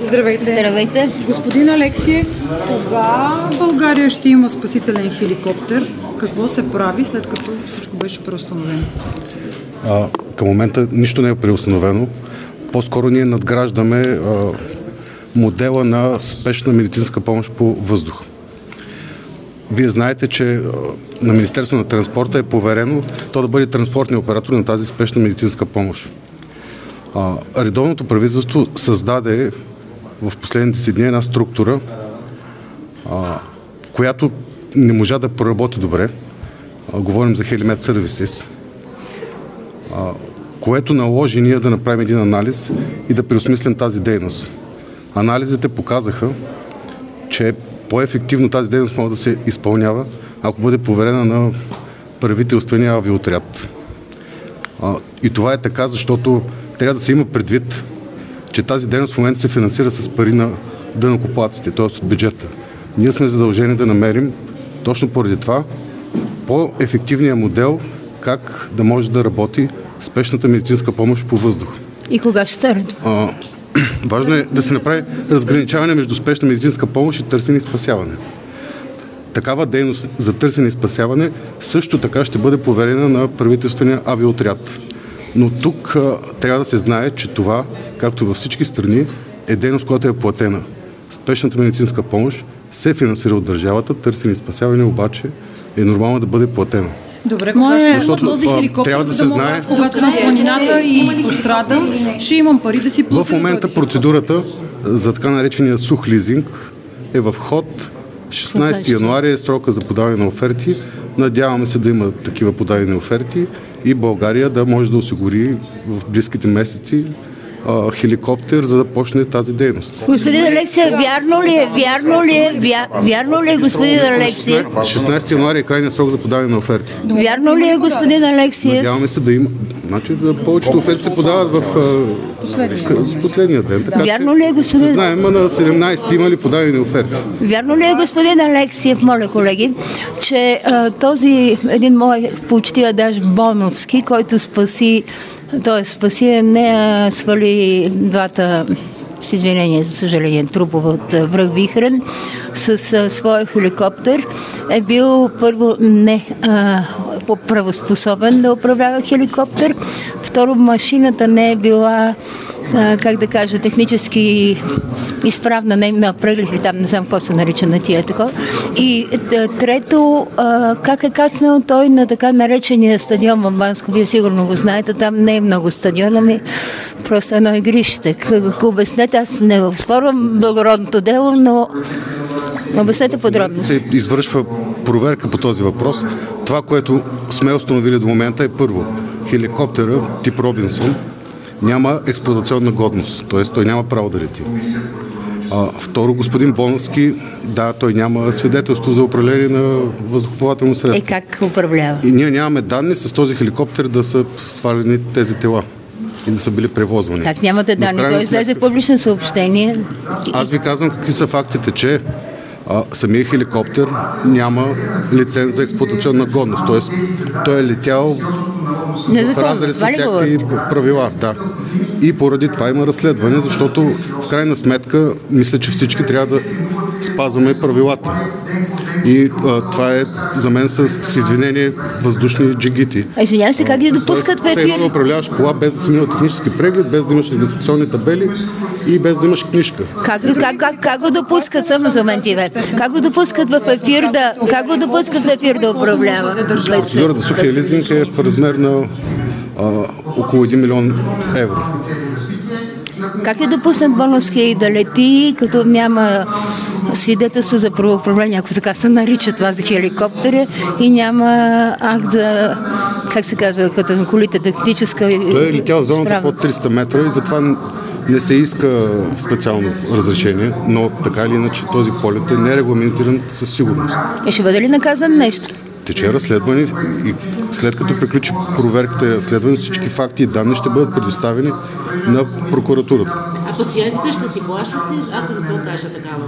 Здравейте. Здравейте. Господин Алексиев, кога България ще има спасителен хеликоптер? Какво се прави, след като всичко беше преустановено? Към момента нищо не е преустановено. По-скоро ние надграждаме модела на спешна медицинска помощ по въздух. Вие знаете, че на Министерството на транспорта е поверено то да бъде транспортния оператор на тази спешна медицинска помощ. Редовното правителство създаде в последните си дни една структура, която не можа да проработи добре. Говорим за Helimed Services, което наложи ние да направим един анализ и да преосмислим тази дейност. Анализите показаха, че по-ефективно тази дейност може да се изпълнява, ако бъде поверена на правителствения авиоотряд. И това е така, защото трябва да се има предвид, че тази дейност в момента се финансира с пари на данъкоплатците, т.е. от бюджета. Ние сме задължени да намерим точно поради това по-ефективния модел, как да може да работи спешната медицинска помощ по въздух. И кога ще стане това? Важно е да се направи разграничаване между спешна медицинска помощ и търсене и спасяване. Такава дейност за търсене и спасяване също така ще бъде поверена на правителствения авиоотряд. Но тук трябва да се знае, че това, както във всички страни, е дейност, която е платена. Спешната медицинска помощ се финансира от държавата, търсене и спасяване обаче е нормално да бъде платена. Добре, кога ще има този хеликоптер, трябва да се знае, когато съм в планината и пострадам, ще имам пари да си платя. В момента процедурата за така наречения сух лизинг е в ход. 16 януари е срока за подаване на оферти. Надяваме се да има такива подадени оферти и България да може да осигури в близките месеци хеликоптер, за да почне тази дейност. Господин Алексиев, вярно ли е, господин Алексиев? 16 януари е крайният срок за подаване на оферти. Вярно ли е, господин Алексиев? Надяваме се да има. Значи повечето оферти се подават в последния ден. Така, вярно ли е, господин? Знаем, на 17 има ли подадени оферти. Вярно ли е, господин Алексиев, моля колеги, че този един мой почти адаж Боновски, който спаси, не свали двата, с извинение, за съжаление, трупове от връх Вихрен с своя хеликоптер, е бил първо не правоспособен да управлява хеликоптер, второ машината не е била технически изправна, на преглед ли там, не знам какво се нарича на тия такова. И трето, как е кацнал той на така наречения стадион в Банско, вие сигурно го знаете, там не е много стадион, ами просто едно игрище. Обяснете, аз не спорвам благородното дело, но обяснете подробно. Се извършва проверка по този въпрос. Това, което сме установили до момента е първо, хеликоптера тип Робинсон няма експлоатационна годност, т.е. той няма право да лети. Второ, господин Боновски, да, той няма свидетелство за управление на въздухоплавателно средство. Как управлява? И ние нямаме данни с този хеликоптер да са свалени тези тела и да са били превозвани. Как нямате данни? Той излезе публично съобщение. Аз ви казвам какви са фактите, че самия хеликоптер няма лиценз за експлоатационна годност, т.е. той е летял в разрез с всякакви правила. Да. И поради това има разследване, защото в крайна сметка мисля, че всички трябва да спазваме правилата. И това е за мен с извинение въздушни джигити. Извинявам се, как ги допускат в ефир? Все едно да управляваш кола без да си минал технически преглед, без да имаш регистрационни табели и без да имаш книжка. Как го допускат, само за мен как го допускат в ефир да управлява? Процедурата за сухия лизинг е в размер на около 1 милион евро. Как е допуснат Боновски да лети, като няма свидетелство за правоуправление, ако така се нарича това за хеликоптера, и няма акт за, как се казва, като на колите тактическа... Той е летял в зоната под 300 метра и затова не се иска специално разрешение, но така или иначе този полет е нерегламентиран със сигурност. И ще бъде ли наказан нещо? Тече разследване и след като приключи проверката и разследване, всички факти и данни ще бъдат предоставени на прокуратурата. А пациентите ще си плащат ли, ако не се окаже такава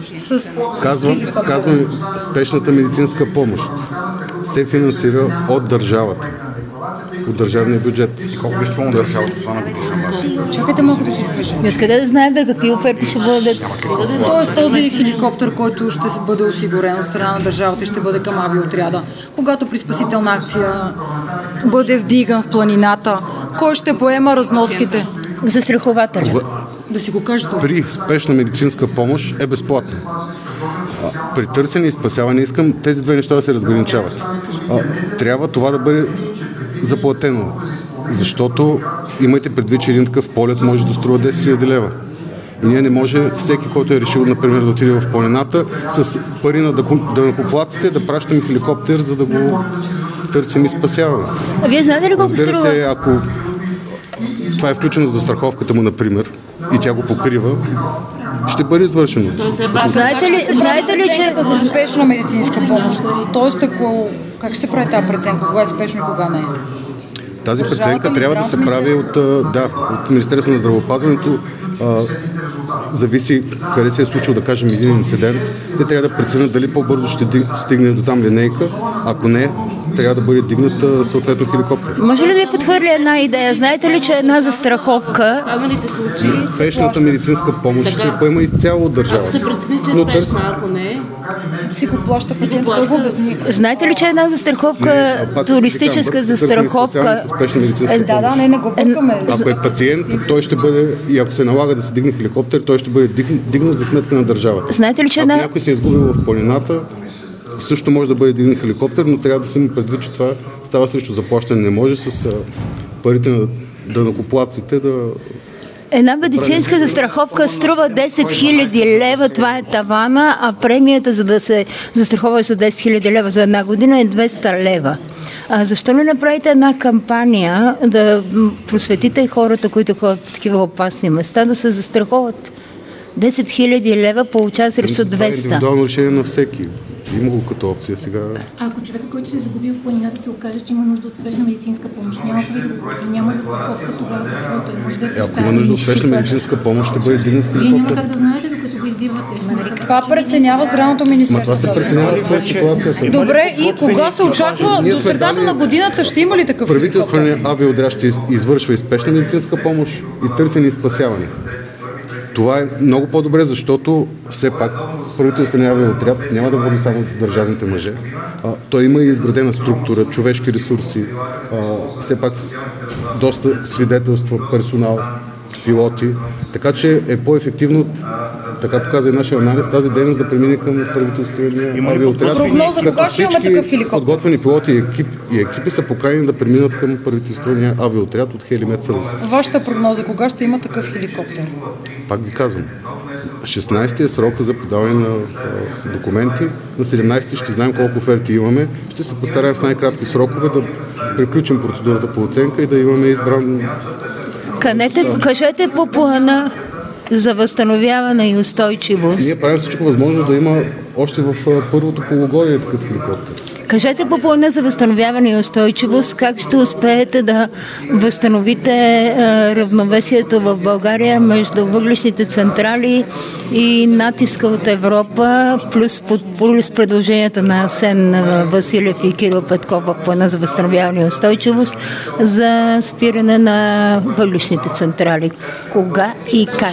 помощ? Казвам, спешната медицинска помощ се финансира от държавата. от държавния бюджет. И колко би струвало да цялото това на годишна база? Чакайте малко да се изкажа. И откъде да знаем какви оферти ще бъдат? Тоест този хеликоптер, който ще бъде осигурен от страна на държавата и ще бъде към авиоотряда, когато при спасителна акция бъде вдиган в планината, кой ще поема разноските? Застрахователя. Да си го кажа това. При спешна медицинска помощ е безплатно. При търсене и спасяване искам тези две неща да се разграничават. Трябва това да бъде заплатено, защото имайте предвид, че един такъв полет може да струва 10 000 лева. И ние не може всеки, който е решил, например, да отиде в планината, с пари на данъкоплатците да пращаме хеликоптер, за да го търсим и спасяваме. А вие знаете ли колко Разбира струва? се, ако това е включено за страховката му, например, и тя го покрива, ще бъде извършено. Знаете ли, че за спешна медицинска помощ? Тоест, как ще се прави тази преценка? Кога е спешно и кога не е? Тази преценка трябва да се прави от Министерството на здравеопазването. Зависи къде се е случил, да кажем, един инцидент. Те трябва да преценят дали по-бързо ще стигне до там линейка. Ако не, трябва да бъде дигнат съответно хеликоптер. Може ли да ви подхвърля една идея? Знаете ли, че една застраховка... Спешната медицинска помощ се поема изцяло от държавата. Ако се прецени, че е спешна, ако не... Си го плаща пациента, той го обясни. Знаете ли, че една застраховка, туристическа застраховка... Да, не го бъркаме. Ако е пациент, той ще бъде, и ако се налага да се дигне хеликоптер, той ще бъде дигнат за сметка на държавата. Знаете ли, че ако някой се е изгубил в планината, също може да бъде дигнат хеликоптер, но трябва да се има предвид, че това става срещу заплащане. Не може с парите на данъкоплатците да... Една медицинска застраховка струва 10 000 лева, това е тавана, а премията за да се застрахова за 10 000 лева за една година е 200 лева. Защо не направите една кампания да просветите хората, които ходят по такива опасни места, да се застраховат? 10 000 лева получава срещу 200. Това е индивидуално решение на всеки. Има го като опция сега. Ако човека, който се е загубил в планината, се окаже, че има нужда от спешна медицинска помощ, няма пари да го плати, няма застраховка, тогава какво той може да е поставен. Ако има нужда от спешна медицинска помощ, ще бъде дигнат хеликоптер. Вие няма как да знаете, докато го издирвате. Това преценява здравното министерство. Това се преценява в ситуацията. Добре, и кога се очаква? До средата на годината ще има ли такъв хеликоптер? Правителственият авиоотряд ще извършва и спешна медицинска помощ, и търсене и спасяване. Това е много по-добре, защото все пак правителственият авиоотряд няма да води само държавните мъже. Той има и изградена структура, човешки ресурси, все пак доста свидетелства, персонал, пилоти. Така че е по-ефективно, така показа и нашия анализ, тази дейност да премине към правителствения авиоотряд. Прогноза, кога ще имаме такъв хеликоптер? Подготвени пилоти и екипи са поканени да преминат към правителствения авиоотряд от Хелимет Сервис. Вашата прогноза, кога ще има такъв хеликоптер? Пак ви казвам, 16-ти е срока за подаване на документи, на 17-ти ще знаем колко оферти имаме, ще се постараем в най-кратки срокове да приключим процедурата по оценка и да имаме избран... Кажете по плана за възстановяване и устойчивост. Ние правим всичко възможно да има още в първото полугодие такъв хеликоптер. Кажете по плана за възстановяване и устойчивост, как ще успеете да възстановите равновесието в България между въглищните централи и натиска от Европа, плюс предложението на Асен Василев и Кирил Петков в плана за възстановяване и устойчивост за спиране на въглищните централи. Кога и как?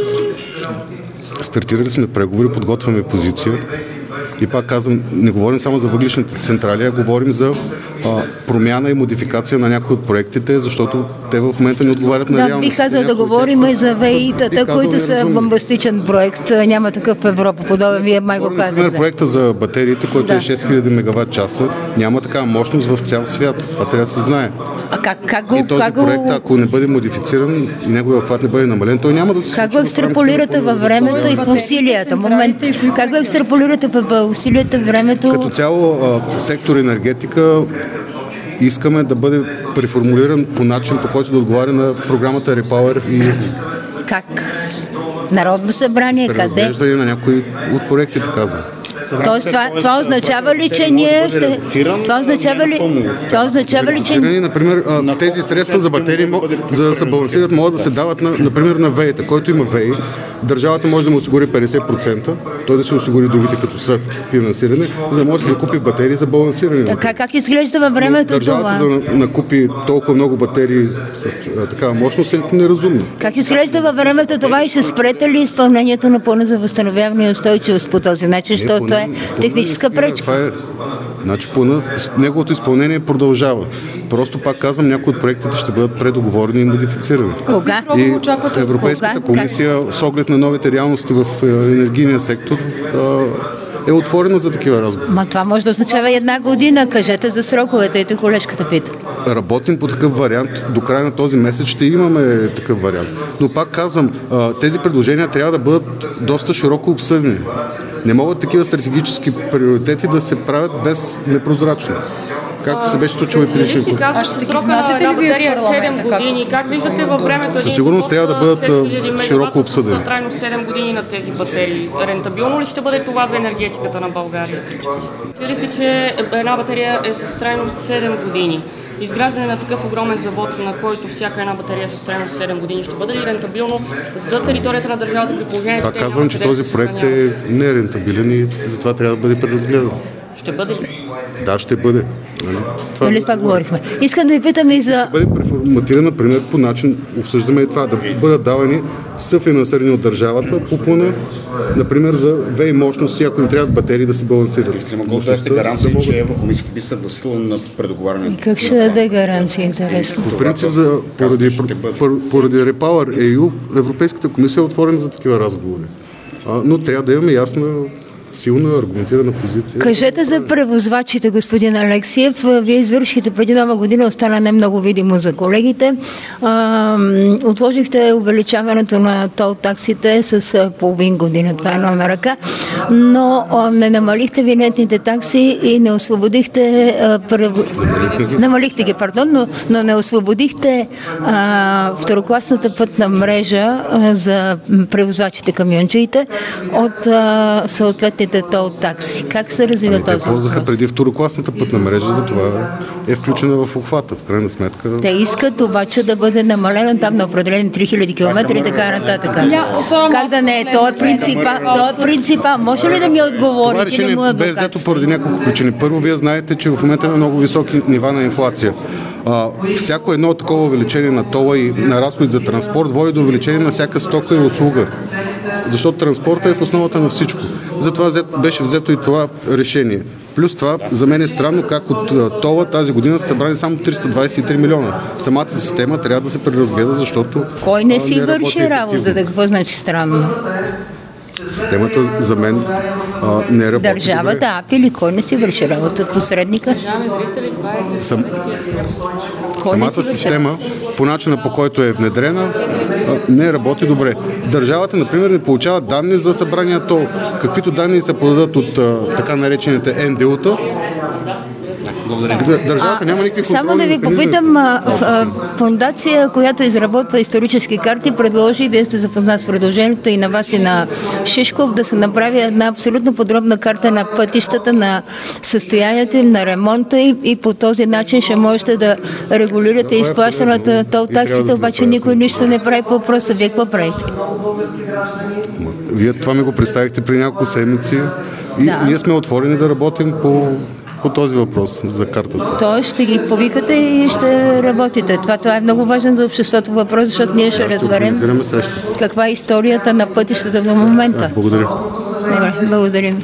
Стартирали сме преговори, подготвяме позиция. И пак казвам, не говорим само за въглищните централи, а говорим за промяна и модификация на някои от проектите, защото те в момента не отговарят на реалност. Да, бих казал да говорим и за ВИ-тата, които са бомбастичен проект. Няма такъв в Европа подобен, вие май го казвате. Например, проекта за батериите, който е 6000 мегаватт часа, няма такава мощност в цял свят. Това трябва да се знае. А как го... И този проект, ако не бъде модифициран и неговия обхват не бъде намален, той няма да се... Как го екстраполирате във времето и в усилията? Момент. Как го екстраполирате в усилията, времето? Като цяло сектор енергетика искаме да бъде преформулиран по начин, по който да отговаря на програмата Repower и... Как? Народно събрание, къде? Преразглеждане на някои от проектите, казвам. Тоест, това означава ли, че ние ще... Това означава ли, че... Например, тези средства за батерии, за да се балансират, могат да се дават, например, на ВЕИ-та. Който има ВЕИ, държавата може да му осигури 50%, той да се осигури другите като съфинансиране, за да може да се закупи батерии за балансиране. Така, как изглежда във времето държавата това? Да накупи толкова много батерии с такава мощност е неразумно. Как изглежда във времето това и ще спрете ли изпълнението на плана за възстановяване и устойчивост по този начин, защото това е техническа пречка? Това е, значи плана, неговото изпълнение продължава. Просто пак казвам, някои от проектите ще бъдат предоговорени и модифицирани. Кога? И Европейската комисия, с оглед на новите реалности в енергийния сектор, е отворена за такива разговори. Ма това може да означава една година. Кажете за сроковете, ето колежката пита. Работим по такъв вариант. До края на този месец ще имаме такъв вариант. Но пак казвам, тези предложения трябва да бъдат доста широко обсъдени. Не могат такива стратегически приоритети да се правят без непрозрачност. Както се беше случило и предишния път. Ще ги внасяте ли вие в парламента? 7 години. Как виждате във времето? Със сигурност трябва да бъдат широко обсъдени. За трайно 7 години на тези батерии. Рентабилно ли ще бъде това за енергетиката на България? Мисли си, че една батерия е с трайно 7 години. Изграждане на такъв огромен завод, на който всяка една батерия с трайност 7 години, ще бъде ли рентабилно за територията на държавата при положение? Това казвам, че този проект е нерентабилен и затова трябва да бъде преразгледан. Ще бъде ли? Да, ще бъде. Нали това говорихме. Искам да ви питам и за... Ще бъде преформатиран, например, по начин, обсъждаме и това, да бъдат давани съфинансирани от държавата по плана, например, за ВЕИ мощности, ако им трябват батерии да се балансират. Не мога да дадете гаранции, че Еврокомисията би съгласила на предоговарянето. И как ще даде гаранции, интересно? По принцип, поради Repower EU, Европейската комисия е отворена за такива разговори. Но трябва да имаме ясна, силна, аргументирана позиция. Кажете за превозвачите, господин Алексиев. Вие извършихте преди Нова година, остана не много видимо за колегите. Отложихте увеличаването на тол таксите с половин година. Това е едно на ръка. Но не намалихте винетните такси и не освободихте... Намалихте ги, пардон, но не освободихте второкласната пътна мрежа за превозвачите, камиончиите от съответните тол такси. Как се развива този въпрос? Те ползваха преди второкласната пътна мрежа, затова е включена в обхвата. В крайна сметка... Те искат обаче да бъде намалено там на определени 3000 км и така нататък. Как да не е? Той е принципа. Може ли да ми отговорите? Това решение бе взето поради няколко причини. Първо, вие знаете, че в момента има много високи нива на инфлация. Всяко едно такова увеличение на тола и на разходи за транспорт води до увеличение на всяка стока и услуга. Защото транспорта е в основата на всичко. Затова беше взето и това решение. Плюс това, за мен е странно как от тола тази година са събрани само 323 милиона. Самата система трябва да се преразгледа, защото... Кой не си върши работата? Какво значи странно? Системата за мен не работи. Държавата, АПИ или кой не си върши работа? Посредника? Самата система, по начина по който е внедрена, не работи добре. Държавата, например, не получава данни за събрания тол. Каквито данни се подадат от така наречените НДУ-та, държавата няма никакви контролни. Само да ви попитам, фондация, която изработва исторически карти, предложи, вие сте запознат с предложението и на вас и на Шишков, да се направи една абсолютно подробна карта на пътищата, на състоянието им, на ремонта им и по този начин ще можете да регулирате изплащането на тол таксите, обаче никой нищо не прави по въпроса. Вие какво правите? Вие това ми го представихте при няколко седмици и ние сме отворени да работим по този въпрос за картата. Тоест ще ги повикате и ще работите. Това е много важен за обществото въпрос, защото ние ще разберем каква е историята на пътищата до момента. Благодаря. Добре, благодарим.